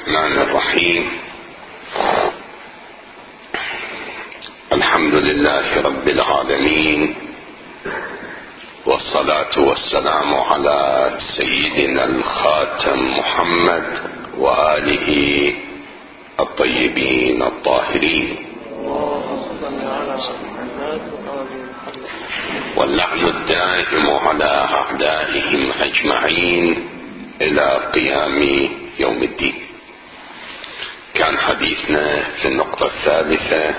الرحمن الرحيم. الحمد لله رب العالمين، والصلاة والسلام على سيدنا الخاتم محمد وآله الطيبين الطاهرين، واللعن الدائم على أعدائهم أجمعين إلى قيام يوم الدين. كان حديثنا في النقطة الثالثة،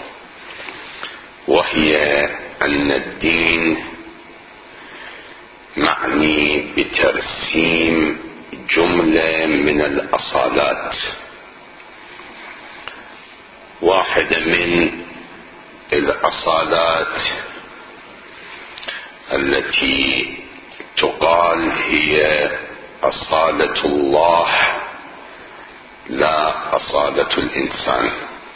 وهي أن الدين معني بترسيم جملة من الأصالات. واحدة من الأصالات التي تقال هي أصالة الله لا أصالة الإنسان.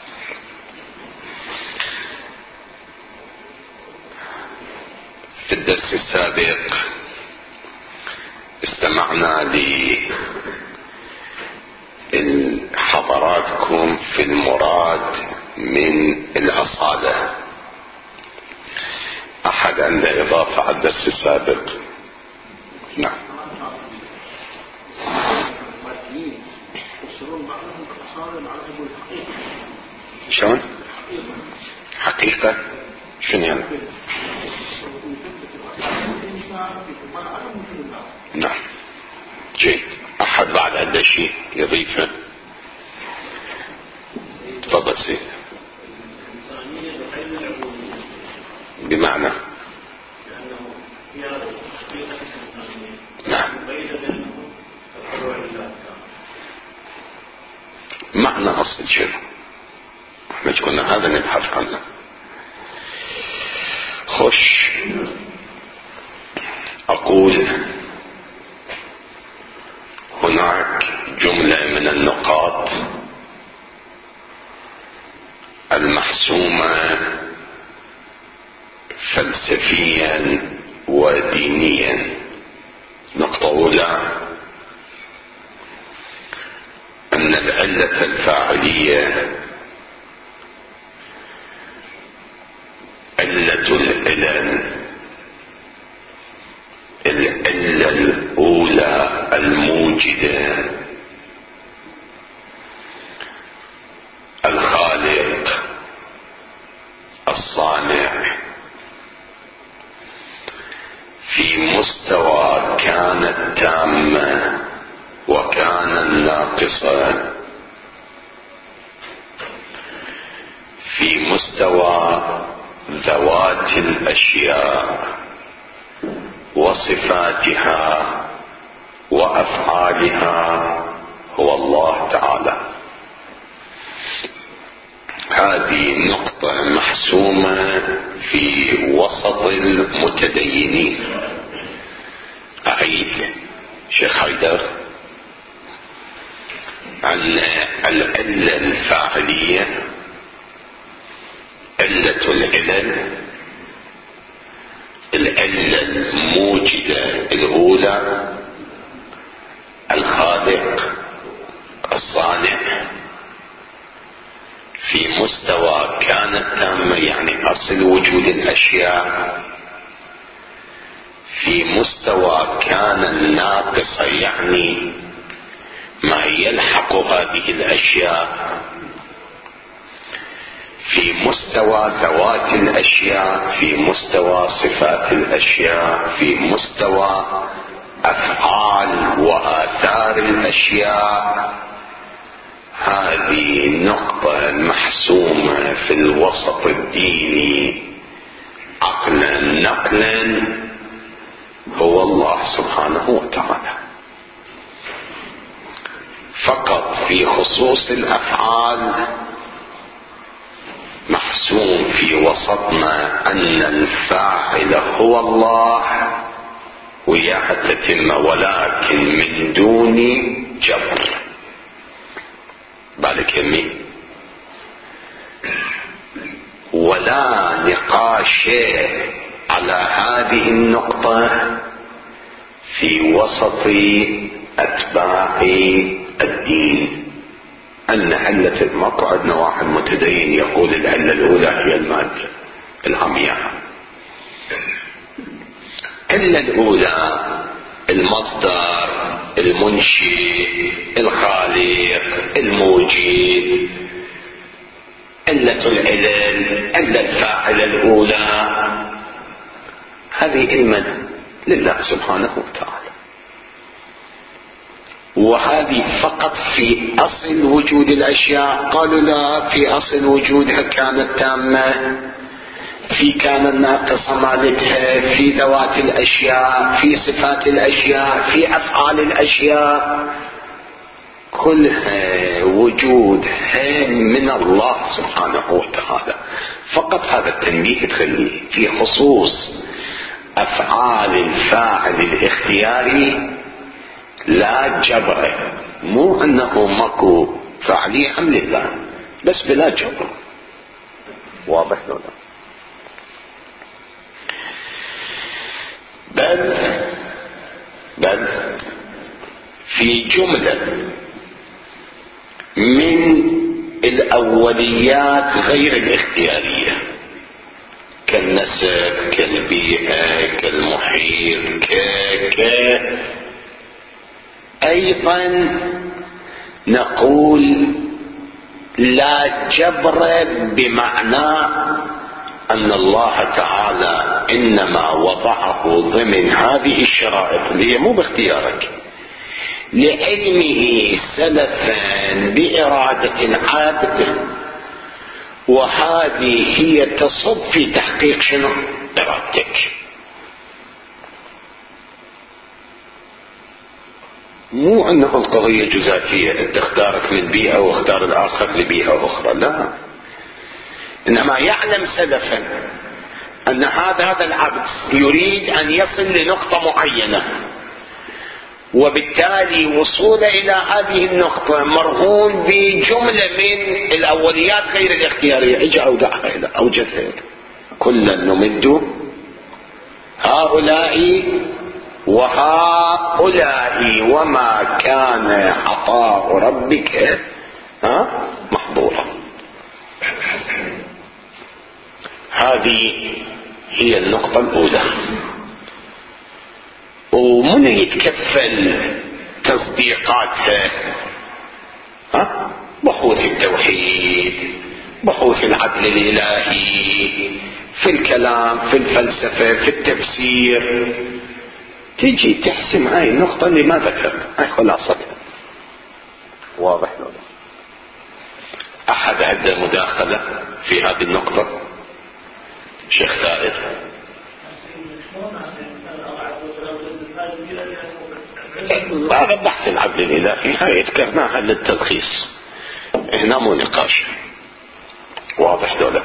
في الدرس السابق استمعنا لحضراتكم في المراد من الأصالة. أحد عنده إضافة على الدرس السابق؟ نعم. شلون؟ حقيقة؟ شنو يعني؟ نعم، جيد. أحد بعد عنده شيء يضيفه؟ تفضل سيد. بمعنى؟ نعم، معنى أصل شنو؟ احنا كنا هذا نبحث عنه. خش أقول هناك جملة من النقاط المحسومة فلسفيا ودينيا. نقطة أولى، أن العلة الفاعلية علة العلل، العلة الأولى الموجدة، الخالق الصانع، في مستوى كانت تامة وكان ناقصة، في مستوى ذوات الأشياء وصفاتها وأفعالها، هو الله تعالى. هذه نقطة محسومة في وسط المتدينين. أعيد شيخ حيدر، عن العلة الفاعلية، علة العلل، العلة الموجدة الأولى، الخالق الصانع، في مستوى كانت تامة يعني أصل وجود الأشياء، في مستوى كان الناقصة يعني ما يلحق هذه الأشياء، في مستوى ذوات الأشياء، في مستوى صفات الأشياء، في مستوى أفعال وآثار الأشياء. هذه نقطة محسومة في الوسط الديني عقلا نقلا، هو الله سبحانه وتعالى. فقط في خصوص الأفعال محسوم في وسطنا أن الفاعل هو الله وياها تتم، ولكن من دون جبر. بالك يمي، ولا نقاش على هذه النقطة في وسط أتباع الدين أن علة ماكو عندنا واحد متدين يقول العلة الأولى هي المادة العمياء. العلة الأولى المصدر، المنشئ، الخالق، الموجد. علة العلل، علة الفاعل الأولى، هذه علما لله سبحانه وتعالى، وهذه فقط في أصل وجود الأشياء. قالوا لا، في أصل وجودها كانت تامة، في كان ناقصة مالتها، في ذوات الأشياء، في صفات الأشياء، في أفعال الأشياء، كلها وجودها من الله سبحانه وتعالى. فقط هذا التنبيه تخليه في خصوص أفعال الفاعل الاختياري لا جبر، مو أنه ماكو فعلي أم لله، بس بلا جبر. واضح ولا؟ بل في جملة من الأوليات غير الاختيارية كالنسب، كالبيئة، كالمحيط، أيضا نقول لا جبر، بمعنى أن الله تعالى إنما وضعه ضمن هذه الشرائط اللي هي مو باختيارك، لعلمه سلفا بإرادة العبد، وهذه هي تصب في تحقيق شنو؟ إرادتك. مو أنه القضية جزافية، أنت اختارك من بيئة واختار الآخر لبيئة أخرى، لا، إنما يعلم سلفا أن هذا العبد يريد أن يصل لنقطة معينة، وبالتالي وصوله إلى هذه النقطة مرهون بجملة من الأوليات غير الاختيارية. اجي أوجدها كلا نمد هؤلاء وهؤلاء وما كان عطاء ربك محظورا. هذه هي النقطة الأولى. ومن يتكفل تصديقاتها؟ بحوث التوحيد، بحوث العدل الإلهي، في الكلام، في الفلسفة، في التفسير، تيجي تحسم هاي النقطة اللي ما ذكرت، هاي خلاصتها. واضح لو أحد عنده مداخلة في هذه النقطة؟ شيخ ثالث. هذا بحث العدل الإلهي، هاي ذكرناها للتلخيص، هنا مو نقاش. واضح دولا؟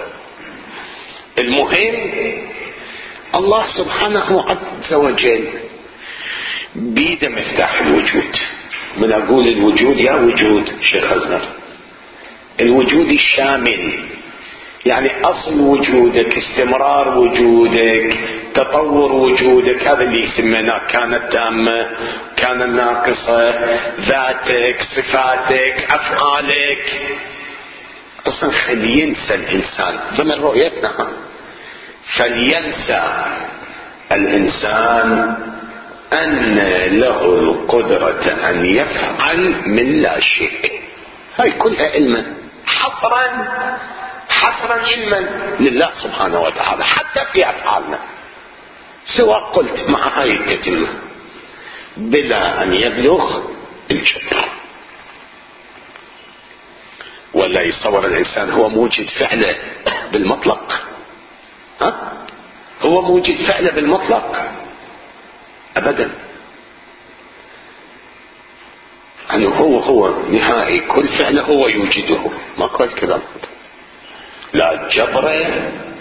المهم الله سبحانه عز وجل بيده مفتاح الوجود. من أقول الوجود يا وجود شيخ أزهر، الوجود الشامل، يعني أصل وجودك، استمرار وجودك، تطور وجودك، هذا اللي سميناه كانت تامة، كانت ناقصة، ذاتك، صفاتك، أفعالك. أصلا فلينسى الإنسان ضمن رؤيتنا، فلينسى الإنسان أن له القدرة أن يفعل من لا شيء. هاي كلها علما، حصرا علما لله سبحانه وتعالى، حتى في أفعالنا، سواء قلت مع هاي التتمة بلا أن يبلغ الجبر. ولا يصور الإنسان هو موجد فعله بالمطلق؟ هو موجد فعله بالمطلق؟ أبدا. يعني هو نهائي، كل فعله هو يوجده، ما قال كلام. لا جبر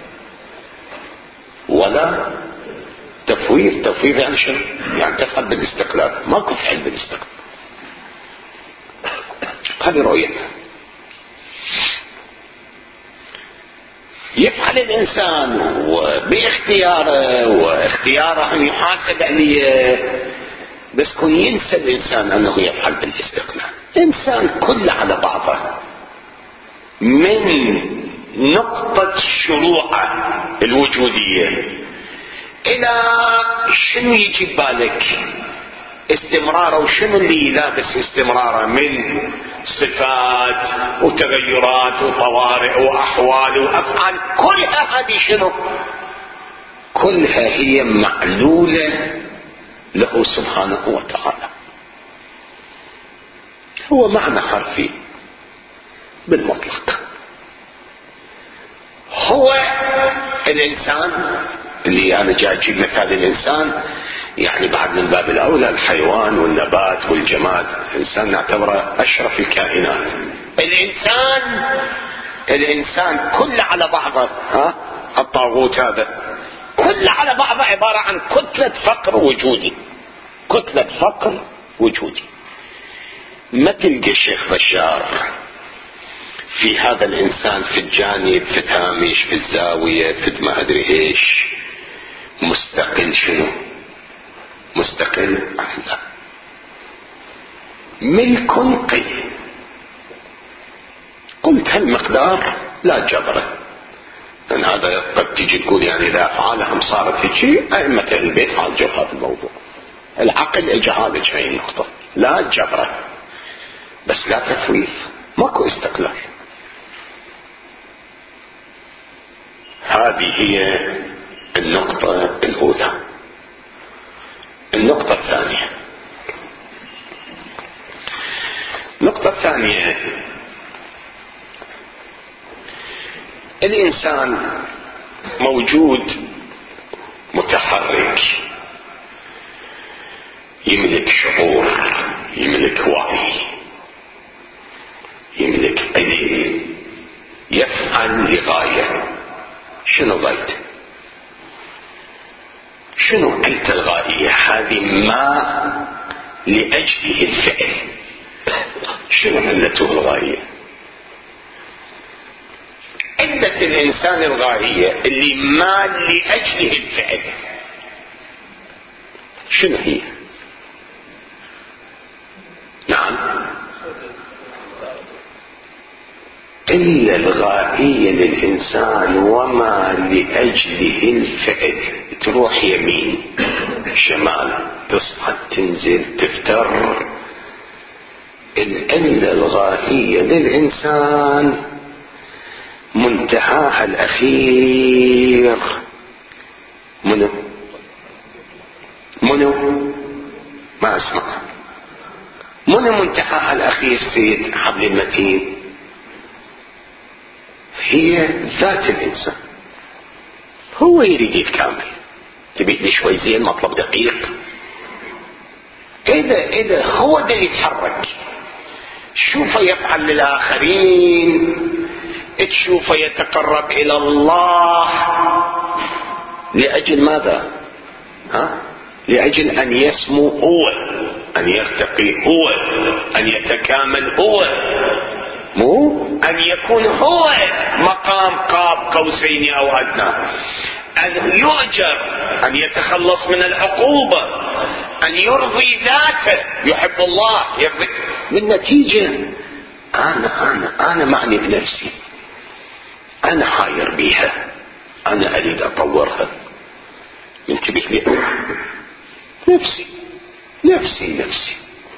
ولا تفويض. تفويض يعني شنو؟ يعني تفعل بالاستقلال، ماكو فعل بالاستقلال. هذه رؤيتنا. يفعل الإنسان باختياره، واختياره أن يحاسب عليه، بس كن ينسى الإنسان أنه يفعل بالاستقلال. إنسان كله على بعضه من نقطة شروعه الوجودية إلى شنو يجي بالك استمراره، وشنو اللي لابس استمراره من صفات وتغيرات وطوارئ وأحوال وأفعال، كلها هذه شنو؟ كلها هي معلولة له سبحانه وتعالى. هو معنى حرفي بالمطلق. هو الإنسان اللي أنا جاي أجيب مثال الإنسان، يعني بعد من باب الأولى الحيوان والنبات والجماد. الإنسان نعتبره أشرف الكائنات. الإنسان كله على بعضه، الطاغوت هذا كله على بعضه عبارة عن كتلة فقر وجودي، كتلة فقر وجودي. ما تلقى الشيخ بشار في هذا الإنسان في الجانب، في الهامش، في الزاوية، في ما أدري إيش، مستقل. شنو مستقل؟ لا، ملك قيم. قلت هالمقدار لا جبره، لأن هذا قد تيجي تقول يعني إذا أفعالهم صارت هيك، أئمة البيت عالجوا هذا الموضوع. العقل إجعالج هاي النقطة، لا جبره بس لا تفويض، ماكو استقلال. هذه هي النقطة الأولى. النقطة الثانية، الإنسان موجود متحرك، يملك شعور، يملك وعي، يملك علم، يفعل لغاية. شنو غايته؟ شنو علة الغائية؟ هذه ما لأجله الفعل. شنو علته الغائية؟ علة الإنسان الغائية اللي ما لأجله الفعل شنو هي؟ نعم، إلا الغائية للإنسان وما لأجله الفعل. تروح يمين شمال، تصعد تنزل تفتر، إلا الغائية للإنسان منتهاها الأخير منو ما أسمع. منو منتهاها الأخير سيد حبل المتين؟ هي ذات الإنسان. هو يريد يتكامل. تبيه شوي زين، مطلب دقيق. إذا هو ده يتحرك، شوفه يفعل للآخرين، تشوفه يتقرب إلى الله. لأجل ماذا؟ لأجل أن يسمو هو، أن يرتقي هو، أن يتكامل هو، مو أن يكون هو مقام قاب قوسين أو أدنى، أن يؤجر، أن يتخلص من العقوبة، أن يرضي ذاته، يحب الله، يرضي. بالنتيجة أنا معني بنفسي، أنا حاير بيها، أنا أريد أطورها. انتبه لي، نفسي.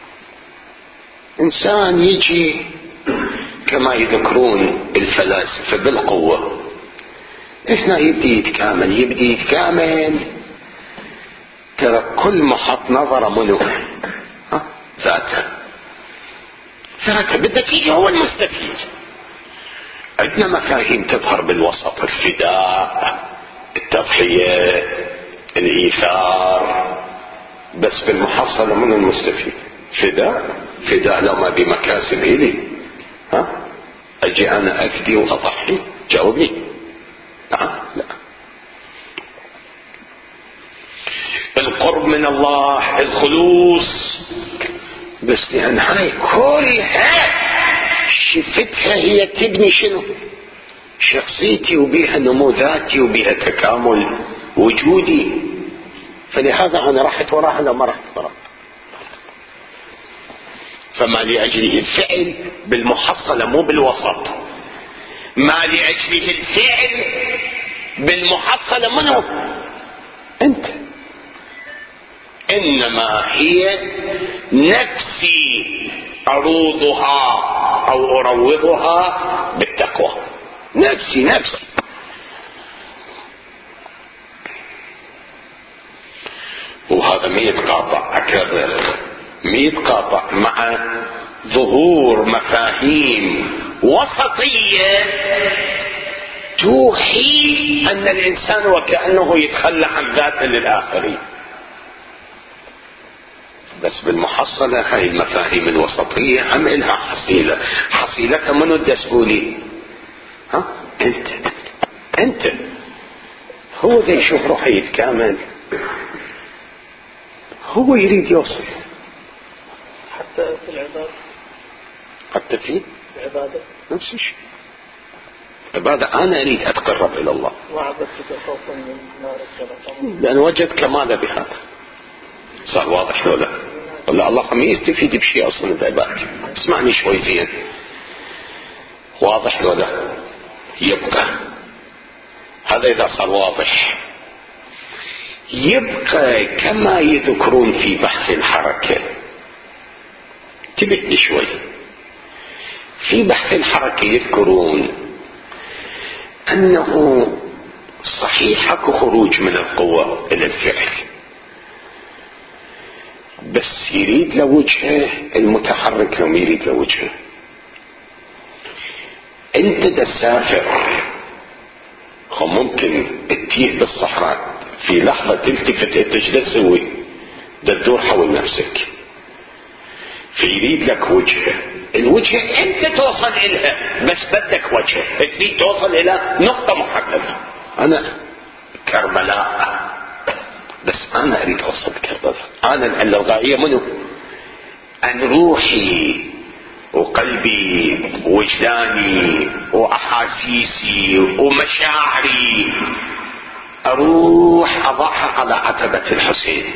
إنسان يجي كما يذكرون الفلاسفة بالقوة، إحنا يبدي يتكامل. ترى كل محط نظر منه ذاته، بالنتيجة هو المستفيد. عندنا مفاهيم تظهر بالوسط: الفداء، التضحية، الإيثار، بس بالمحصلة من المستفيد؟ فداء لو ما بمكاسب إلي، أجي أنا أفدي وأضحي؟ جاوبني. نعم، لا. القرب من الله، الخلوص، بس لأن هاي كلها شفتها هي تبني شنو؟ شخصيتي، وبيها نمو ذاتي، وبيها تكامل وجودي. فلهذا أنا رحت وراها لو ما رحت وراها. فما لأجله الفعل بالمحصلة مو بالوسط، ما لأجله الفعل بالمحصلة منه أنت، إنما هي نفسي أروضها أو أروضها بالتقوى، نفسي. وهذا ما يتقاطع، أكرر، ما يتقاطع مع ظهور مفاهيم وسطية توحي أن الإنسان وكأنه يتخلى عن ذاته للآخرين. بس بالمحصلة هاي المفاهيم الوسطية هم إلها حصيلتها منو الدسبولي؟ ها؟ أنت هو ذا يشوف روحه يتكامل، هو يريد يوصل حتى في العبادة، حتى في العبادة نفس الشيء. عبادة أنا أريد أتقرب إلى الله، وعبدتك خوفا من نار الجنة، لأن وجد كماله بهذا. صار واضح ولا ولا الله ما يستفيد بشيء أصلا بعبادتي؟ اسمعني شوي زين، واضح ولا؟ يبقى هذا إذا صار واضح، يبقى كما يذكرون في بحث الحركة. تبت شوي في بحث الحركة يذكرون أنه صحيح اكو خروج من القوة إلى الفعل، بس يريد لوجهه المتحرك لو يريد لوجهه. انت تسافر ممكن تتيه بالصحراء في لحظة تلتفت تجد تسوي تدور حول نفسك، فيريد لك وجهه. الوجهة انت توصل الها، بس بدك وجهه، تريد توصل الى نقطة محددة. انا كربلاء، بس انا اريد اوصل كربلاء. انا الغاية منه ان روحي وقلبي ووجداني واحاسيسي ومشاعري اروح اضعها على عتبة الحسين.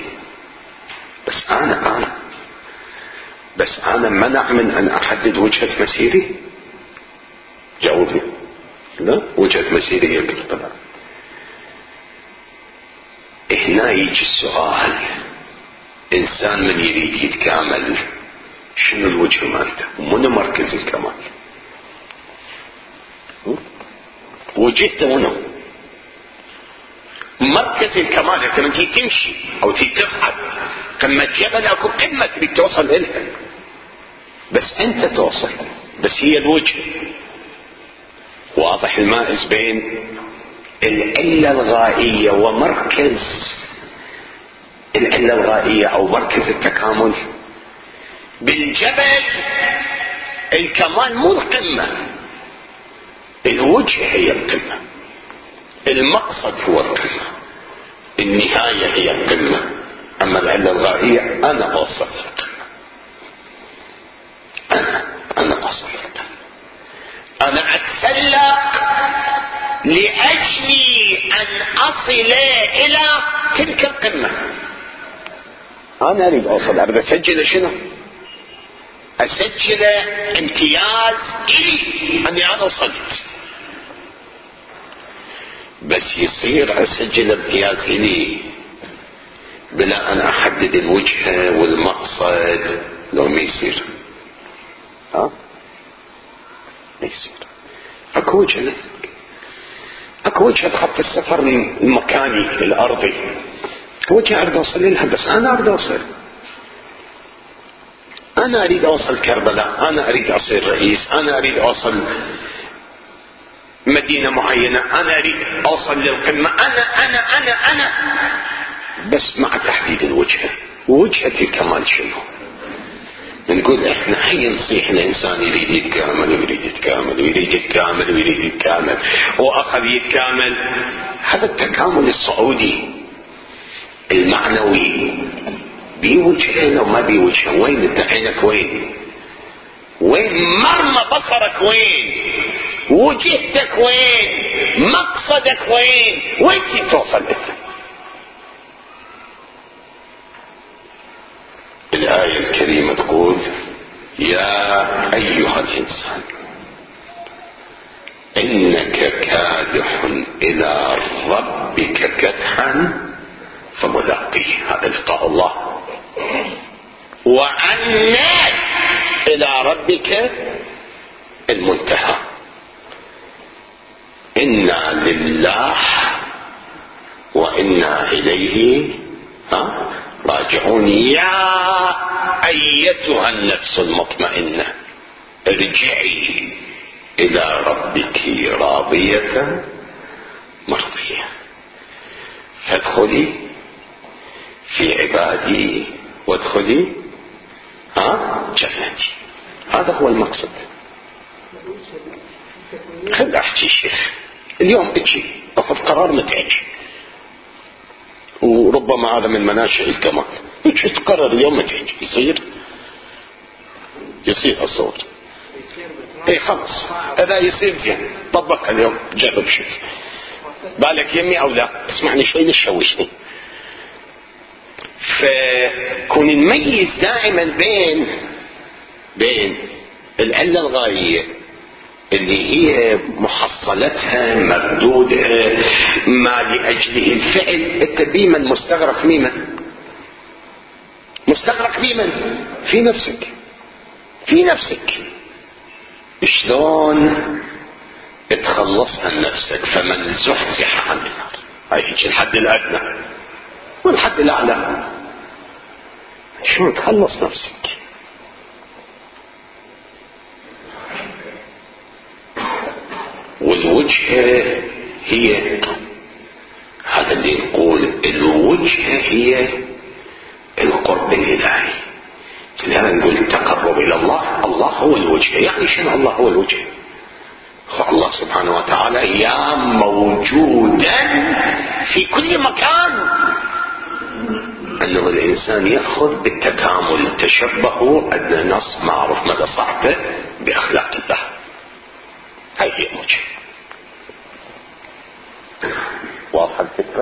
بس انا منع من ان احدد وجهة مسيري. جاوبني. لا، وجهة مسيري هي كربلاء. هنا يجي السؤال، انسان من يريد يتكامل شنو الوجه مالته؟ منو مركز الكمال؟ وجهته منو مركز الكمال؟ انت من تيجي تمشي او تيجي تصعد قمة جبل اكو قمة تريد توصل الها، بس انت توصل، بس هي الوجه. واضح المائز بين العلة الغائية ومركز العلة الغائية او مركز التكامل. بالجبل الكمال مو القمة، الوجه هي القمة، المقصد هو القمة، النهاية هي القمة. اما العلة الغائية انا اوصل للقمة، انا اوصل للقمة، انا اتسلق لاجل ان اصل الى تلك القمة. انا اريد اوصل، اريد اسجل شنو؟ اسجل امتياز الي اني انا وصلت. بس يصير اسجل امتياز الي بلا ان احدد الوجهة والمقصد؟ لو ما يصير، ما يصير. اكو وجهة، اكو وجهة خط السفر المكاني الارضي، وجهة اريد اوصل لها، بس انا اريد اوصل، انا اريد اوصل كربلاء، انا اريد اصير رئيس، انا اريد اوصل مدينة معينة، انا اريد اوصل للقمة، انا بس مع تحديد الوجهة. وجهة الكمال شنو؟ نقول احنا حي نصيح الانسان يريد يتكامل ويريد يتكامل ويريد يتكامل ويريد يتكامل واخذ يتكامل. هذا التكامل الصعودي المعنوي بيوجهه وما بيوجهه. وين انت عينك؟ وين مرمى بصرك؟ وجهتك وين؟ مقصدك وين توصل انت؟ الآية الكريمة تقول يا أيها الإنسان إنك كادح إلى ربك كدحا فملاقيه. هذا لقاء الله. وأن إلى ربك المنتهى. إنا لله وإنا إليه راجعون. يا أيتها النفس المطمئنة ارجعي إلى ربك راضية مرضية فادخلي في عبادي وادخلي جنتي. هذا هو المقصد. خل أحكي شيخ اليوم اجي أخذ قرار متعج، وربما هذا من مناشئ الكمال. اجي تقرر اليوم متعج يصير الصوت. اي خلاص هذا يصير زين. طبق اليوم جرب شوف بالك يمي او لا. اسمعني شوي نشوشني. فكون نميز دائما بين العلة الغاية اللي هي محصلتها مردودها ما لأجله الفعل. انت بيمن مستغرق بيمن في نفسك. شلون تخلصها لنفسك؟ فمن زحزح عن النار. هاي الحد الأدنى والحد الأعلى. شلون تخلص نفسك؟ والوجهة هي هذا اللي نقول الوجهة هي القرب الإلهي. لهذا نقول التقرب إلى الله. الله هو الوجهة. يعني شنو الله هو الوجهة؟ الله سبحانه وتعالى يا موجودا في كل مكان. أنه الإنسان يأخذ بالتكامل. تشبهوا أدنى نص معروف مدى صحبه بأخلاق الله. هاي هي الوجهة. واضحة الفكرة؟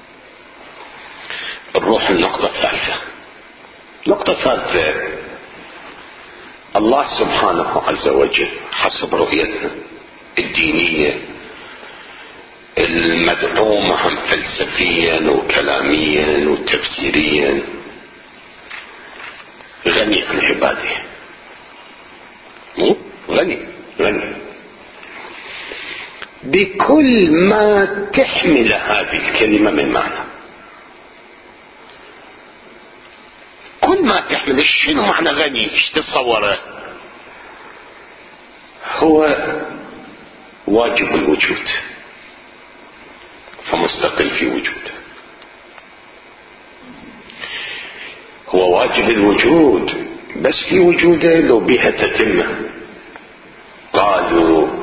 نروح النقطة الثالثة. النقطة الثالثة الله سبحانه عز وجل حسب رؤيتنا الدينية المدعومة هم فلسفيا وكلاميا وتفسيريا غني عن عباده. غني بكل ما تحمل هذه الكلمة من معنى. كل ما تحمل. شنو معنى غني؟ ايش تتصوره؟ هو واجب الوجود فمستقل في وجوده. هو واجب الوجود بس في وجوده لو بها تتمه. قالوا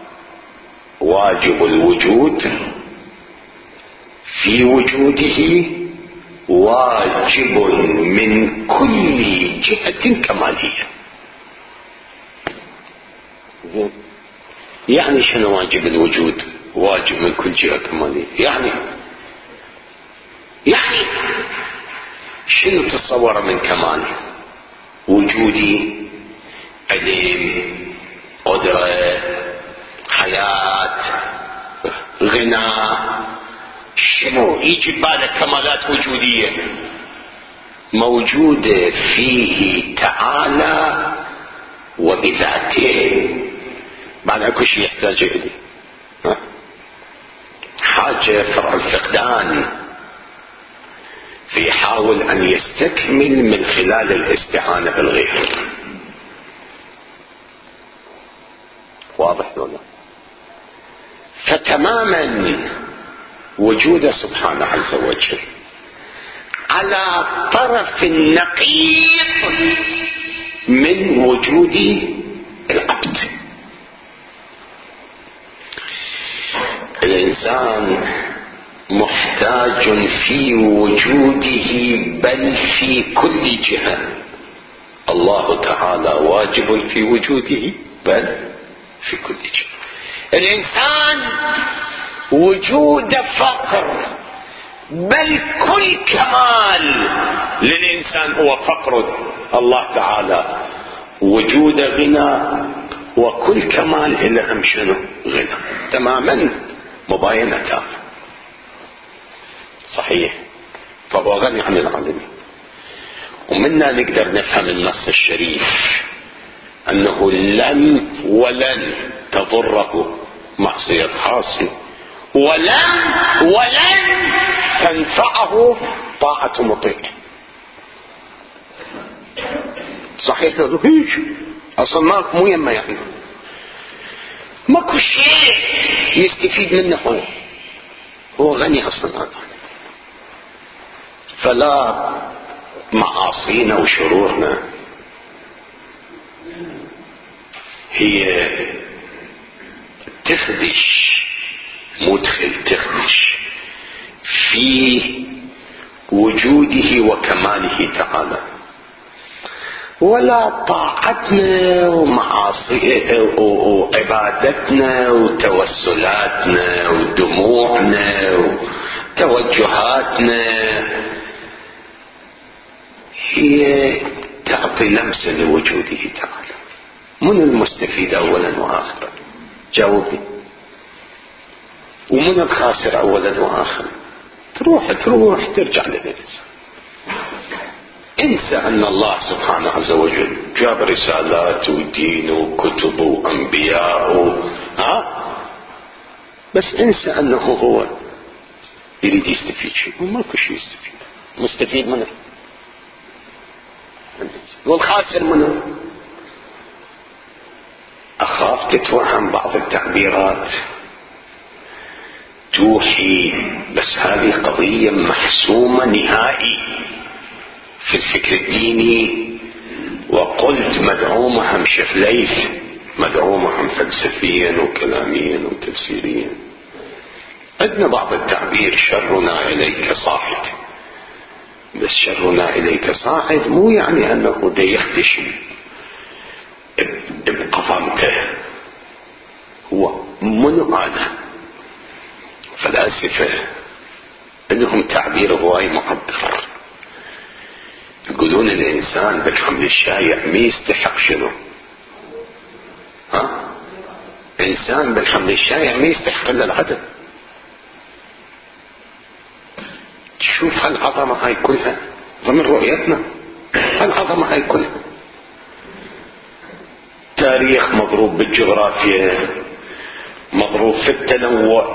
واجب الوجود في وجوده واجب من كل جهة كمالية. يعني شنو واجب الوجود؟ واجب من كل جهة كمالية. يعني شنو تتصور من كمال؟ وجودي، علم، قدرة، حياة، غنى. شنو يجي بالك كمالات وجودية؟ موجودة فيه تعالى وبذاته. بعد اكو شيء يحتاج إليه. حاجة فرع الفقدان فيحاول أن يستكمل من خلال الاستعانة بالغير. واضح ولا؟ فتماما وجوده سبحانه عز وجل على طرف نقيض من وجود العبد. الإنسان محتاج في وجوده بل في كل جهة. الله تعالى واجب في وجوده بل في كل جهة. الإنسان وجود فقر بل كل كمال للإنسان هو فقر الله تعالى وجود غنى، وكل كمال إلهم شنو؟ غنى. تماما مباينة تامة. صحيح. فهو غني عن العالمين. ومنا نقدر نفهم النص الشريف أنه لن ولن تضره معصية عاصي، ولن تنفعه طاعة مطيع. صحيح. هيك أصلا مو يما يعني ماكو شيء يستفيد منه. هو غني أصلا. فلا معاصينا وشرورنا هي تخدش، تخدش في وجوده وكماله تعالى، ولا طاعتنا وعبادتنا وتوسلاتنا ودموعنا وتوجهاتنا هي تعطي لمسة لوجوده تعالى. من المستفيد أولا وآخرا؟ جاوبي. ومن الخاسر أولا وآخرا؟ تروح ترجع للإنسان. انسى أن الله سبحانه عز وجل جاب رسالات ودين وكتب وأنبياء بس انسى أنه هو يريد يستفيد شيء، وماكو شيء يستفيد. مستفيد منه والخاسر منه. أخاف تتوهم بعض التعبيرات توحي، بس هذه قضية محسومة نهائي في الفكر الديني. وقلت مدعومهم شيخ ليث، مدعومهم فلسفيا وكلاميا وتفسيريا. عندنا بعض التعبير شرنا إليك صاعد، بس شرنا إليك صاعد مو يعني أنه دا يخدش بقفامته. هو منو هذا؟ فلاسفة عندهم تعبير هواي معبر، يقولون الإنسان بالحمل الشايع ما يستحق شنو؟ إنسان بالحمل الشايع ما يستحق إلا العدل. تشوف هالعظمة هاي كلها ضمن رؤيتنا، هالعظمة هاي كلها تاريخ مضروب بالجغرافيا، مضروب في التنوع،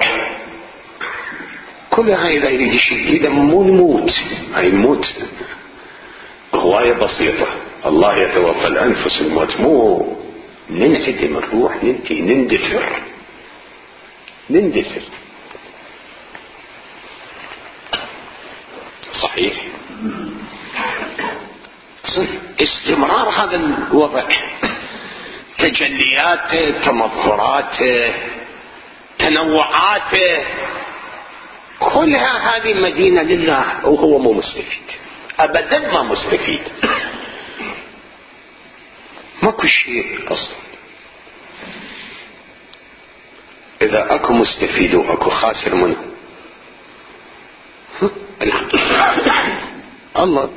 كل هاي إذا يريد شيء إذا مو نموت، هاي موت هواية بسيطة. الله يتوفى الأنفس الموت، مو ننعدم الروح، نندثر. صحيح. استمرار هذا الوضع، تجلياته، تمظهراته، تنوعاته، كلها هذه مدينة لله، وهو مو مستفيد أبدا، ما مستفيد. ماكو شيء أصلا. إذا أكو مستفيد وأكو خاسر منه الله.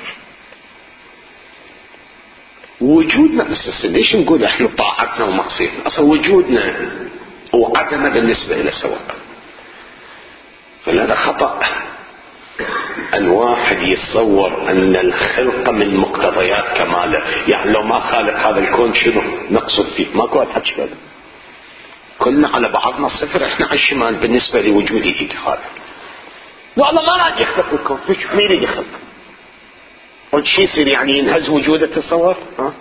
وجودنا أساسا ليش نقول احنا طاعتنا ومعصيتنا؟ أصلا وجودنا وعدمنا بالنسبة إلى سواء. فهذا خطأ أن واحد يتصور أن الخلق من مقتضيات كماله، يعني لو ما خالق هذا الكون شنو نقصد فيه؟ ماكو أحد شباب، كلنا على بعضنا صفر، احنا على الشمال بالنسبة لوجوده تعالى. والله ما راح يخلق الكون، مين يريد يخلق؟ وشي يصير يعني ينهز وجوده؟ تصور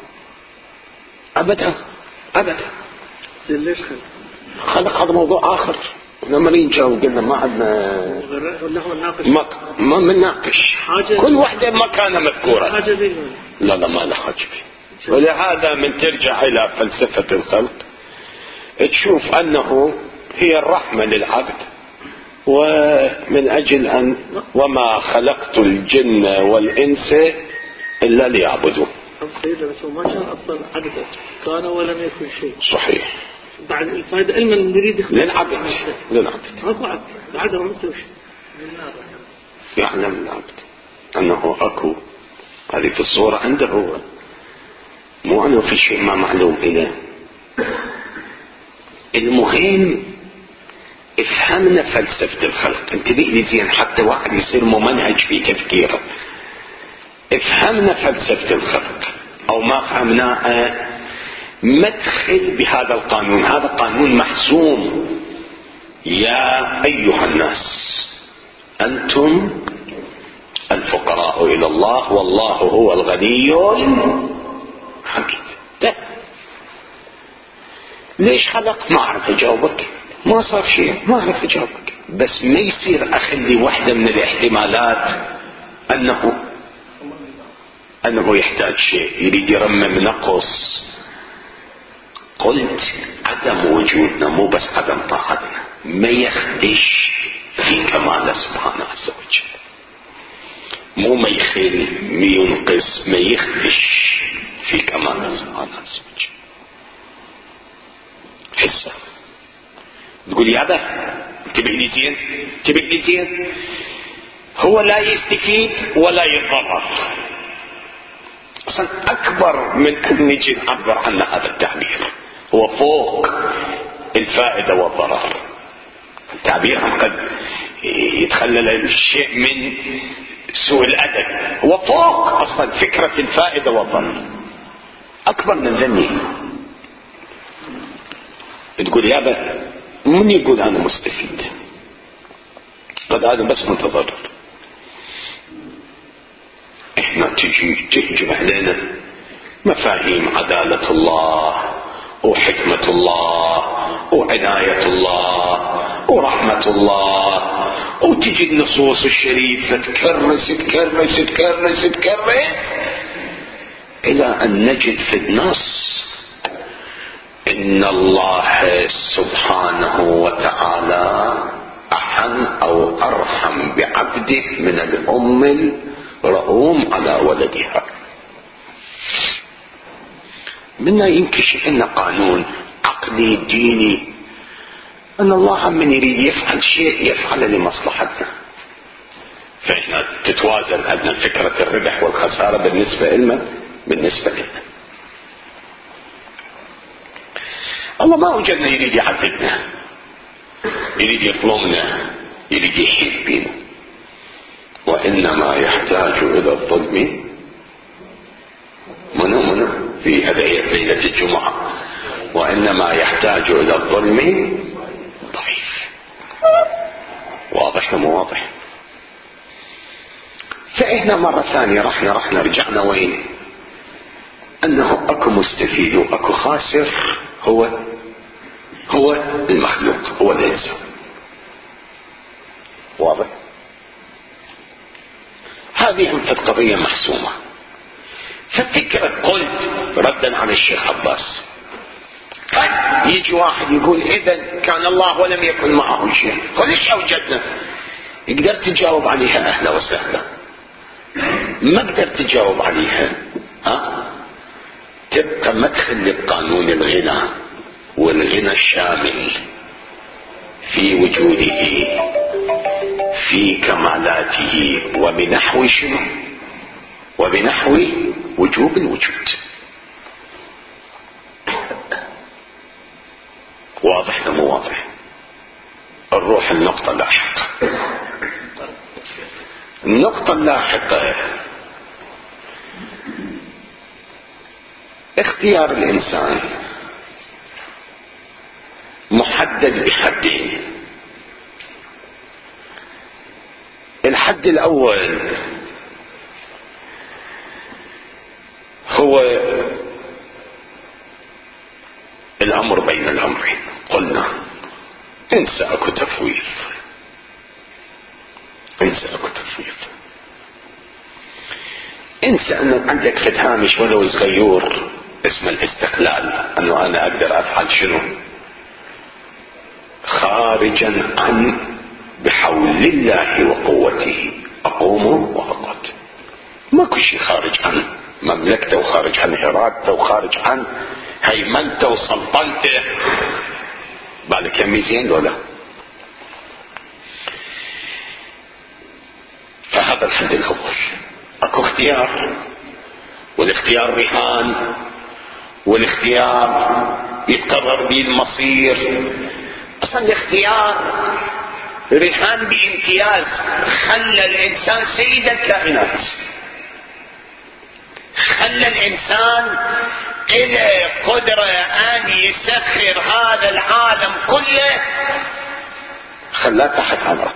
أبدا. ليش خلق هذا موضوع آخر. لما نجاوب قلنا ما عندنا ما مناقش، كل واحدة مكانها مذكورة. لا ما لها حاجة فيه. ولهذا من ترجع إلى فلسفة الخلق تشوف أنه هي الرحمة للعبد، ومن أجل أن وما خلقت الجن والإنس إلا ليعبدون. سيدنا بس ما كان أصلا عبدا، كان ولم يكن شيء. صحيح. بعد الفائدة علما نريد للعبد ماكو عبد، العدل ما يسوي شيء. يعلم العبد أنه أكو، هذه في الصورة عنده هو مو أنه في شيء ما معلوم إله. المهم افهمنا فلسفة الخلق. انتبه لي زين حتى واحد يصير ممنهج في تفكيره. افهمنا فلسفة الخلق او ما فهمناها مدخل بهذا القانون. هذا القانون محسوم. يا ايها الناس انتم الفقراء الى الله والله هو الغني الحميد. ليش خلق؟ ما اعرف اجاوبك. ما صار شيء ما اعرف اجاوبك. بس ما يصير اخلي واحدة من الاحتمالات انه يحتاج شيء، يريد يرمم نقص. قلت عدم وجودنا مو بس عدم طاعتنا، ما يخدش في كمال سبحانه عز وجل. مو ما يخل ما ينقص، ما يخدش في كمال سبحانه عز وجل. حسه تقول يا أبا انتبه لي زين، هو لا يستفيد ولا يتضرر. اصلا اكبر من ان نجي نعبر عن هذا التعبير، هو فوق الفائدة والضرر. التعبير قد يتخلل الشيء من سوء الادب، هو فوق اصلا فكرة الفائدة والضرر، اكبر من ذني. تقول يا أبا من يقول انا مستفيد؟ قد هذا بس متضرر. احنا تجمع لنا مفاهيم عدالة الله وحكمة الله وعناية الله ورحمة الله، وتجي النصوص الشريفة تكرس الى ان نجد في النص ان الله سبحانه وتعالى احن او ارحم بعبده من الام الرؤوم على ولدها. منا ينكشف لنا قانون عقلي ديني ان الله من يريد يفعل شيء يفعل لمصلحتنا، فإحنا تتوازن عندنا فكرة الربح والخسارة بالنسبة لنا. الله ما وجدنا يريد يعذبنا، يريد يظلمنا، يريد يحيل بينا. وإنما يحتاج إلى الظلم منو في هذه ليلة الجمعة، وإنما يحتاج إلى الظلم ضعيف. واضح مو واضح؟ فإحنا مرة ثانية رحنا رجعنا وين؟ أنه أكو مستفيد وأكو خاسر، هو المخلوق، هو الإنسان. واضح؟ هذه القضية محسومة. ففكرة قلت ردا على الشيخ عباس، قد يجي واحد يقول إذا كان الله ولم يكن معه شيء فليش أوجدنا؟ يقدر تجاوب عليها أهلا وسهلا. ما قدر تجاوب عليها تبقى مدخل لقانون الغنى والغنى الشامل في وجوده في كمالاته وبنحو شنو؟ وبنحو وجوب الوجود. واضح مو واضح؟ الروح النقطة اللاحقة. النقطة اللاحقة اختيار الإنسان محدد بحدين. الحد الأول هو الأمر بين الأمرين. قلنا انسى اكو تفويض، انسى انه عندك في الهامش ولو صغير اسم الاستقلال، انه انا اقدر افعل شنو خارجا عن بحول الله وقوته اقوم واقعد. ماكو شيء خارج عن مملكته وخارج عن ارادته وخارج عن هيمنته وسلطنته. بالك يمي زين ولا؟ فهذا الحد الاول. اكو اختيار، والاختيار رهان والاختيار يتقرر به المصير. اصلا الاختيار رهان بامتياز، خلى الانسان سيد الكائنات، خلى الانسان إلى قدرة ان يسخر هذا العالم كله، خلاه تحت امره.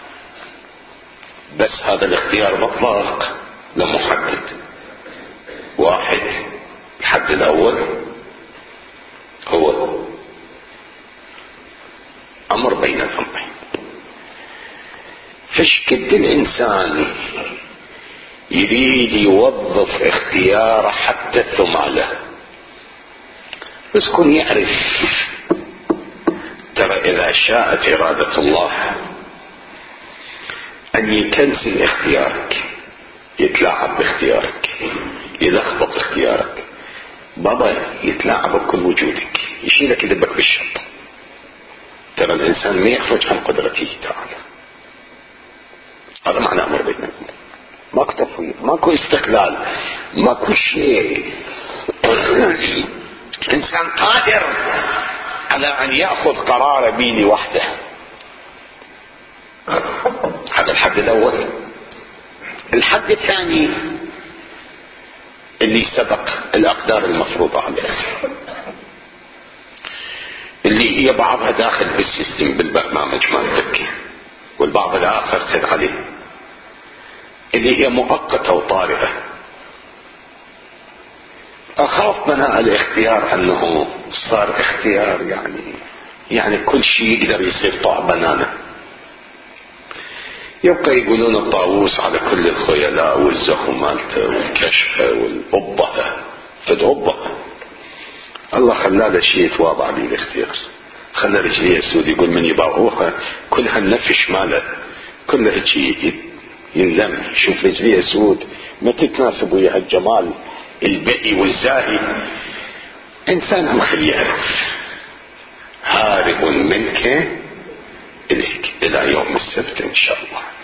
بس هذا الاختيار مطلق لا محدد. واحد، الحد الاول هو امر بين الامرين. فش قد الانسان يريد يوظف اختياره حتى الثمالة، بس كن يعرف ترى اذا شاءت ارادة الله ان يكنسل اختيارك، يتلاعب باختيارك، يلخبط اختيارك، بابا يتلاعب بكل وجودك، يشيلك يدبك بالشط. ترى الانسان ما يخرج عن قدرته تعالى. هذا معنى امر بيننا، ماكو تفويض، ماكو استقلال، ماكو شيء. الانسان قادر على ان ياخذ قرار بيني وحده. هذا الحد الاول. الحد الثاني اللي سبق الاقدار المفروضة على الانسان، اللي هي بعضها داخل بالسيستم بالبرنامج مالتك، والبعض الاخر سد عليه، اللي هي مؤقتة وطارئة. اخاف منها الاختيار انه صار اختيار يعني كل شيء يقدر يصير طاع بنانه. يبقى يقولون الطاووس على كل الخيلاء والزخم مالته والكشفة والأبة، فد أبة الله خلى له شيء يتواضع به الاختيار، خلى رجليه السود يقول من يباعوها كلها النفش ماله كلها هيك ينلم. شوف رجليه سود ما تتناسب ويا الجمال البهي والزاهي. انسان مخل يعرف هارب منك اليك الى يوم السبت ان شاء الله.